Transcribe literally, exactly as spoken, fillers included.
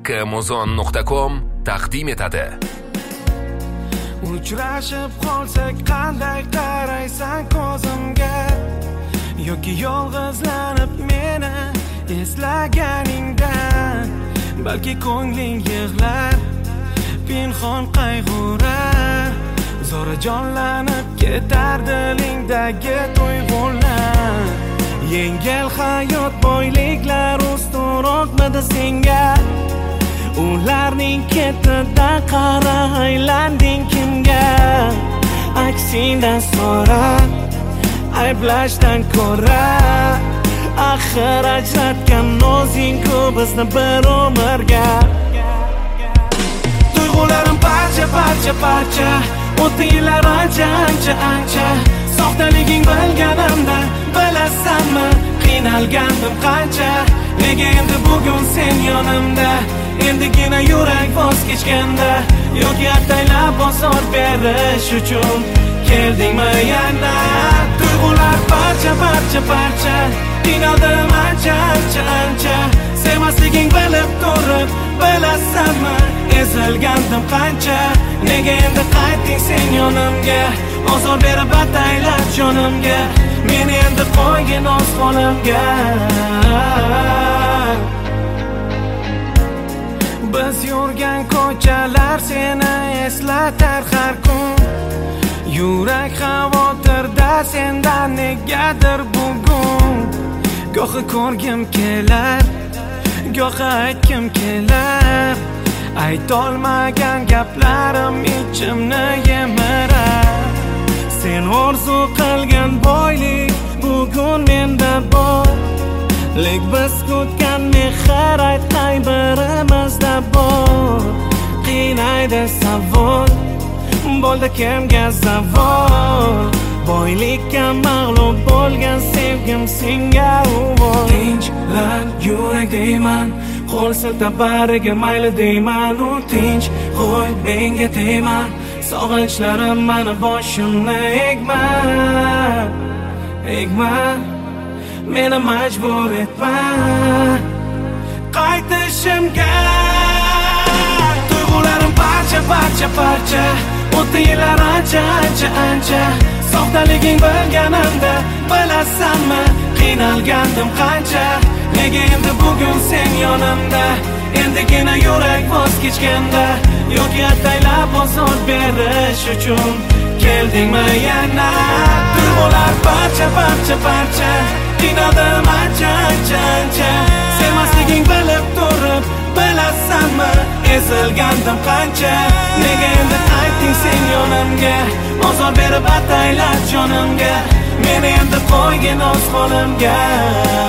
kmozon nuqta com taqdim etadi. Uchrashib qolsak qanday qaraysan ko'zimga, yoki yolg'izlanib meni eslaganingdan, balki ko'ngling yig'lar, pinhon qayg'urar, zo'ra jonlanib ketar dilingdagi tuyg'ular. Yengil hayot boyliklar ustunroqmidi senga? Ularning ketida qara aylanding kimga? Aksindan so'ra, ayblashdan ko'ra, axir ajratgan o'zing-ku bizni bir umrga. Tuyg'ularim parcha parcha parcha, o'tdi yillar ancha ancha ancha. Soxtaliging bilganimda, bilasanmi qiynalgandim qancha. Nega endi bugun sen yonimda, endigina yurak voz kechganda, yoki ataylab bosor berish uchun keldingmi yana? Tuyg'ular parcha parcha parcha, qiynaldim ancha ancha ancha. Sevmasliging bilib turib, bilasanmi ezilgandim qancha. Nega endi qaytding sen yonimga, ozor berib ataylab jonimga. Meni endi qo'ygin o'z qo'limga. Biz yurgan ko'chalar seni eslatar har kun. Yurak xavotirda sendan negadir bugun. Gohi ko'rgim kelar, gohi aytgim kelar. Aytolmagan gaplarim ichimni yemirar. Sen orzu qilgan boylik bugun menda bor. Lek biz kutgan mehr aytay birimizda bor. Qiynaydi savol, bo'ldi kimga zavol. Boylikka mag'lub bo'lgan sevgim senga uvol. Tinchlan yurak deyman, qo'l siltab bariga mayli deyman. U tinch qo'y menga tegma, sog'inchlarim mani boshimni egma, egma. Meni majbur etma qaytishimga. Tuyg'ularim parcha parcha parcha, o'tdi yillar ancha ancha ancha. Soxtaliging bilganimda, bilasanmi qiynalgandim qancha. Nega endi bugun sen yonimda, endigina yurak voz kechganda, yoki ataylab bosor berish uchun keldingmi yana? Tuyg'ular parcha parcha parcha, qiynaldim ancha ancha ancha. Sevmasliging bilib turib, bilasanmi ezilgandim qancha. Nega endi qaytding sen yonimga, ozor berib ataylab jonimga. Meni endi qo'ygin o'z qo'limga.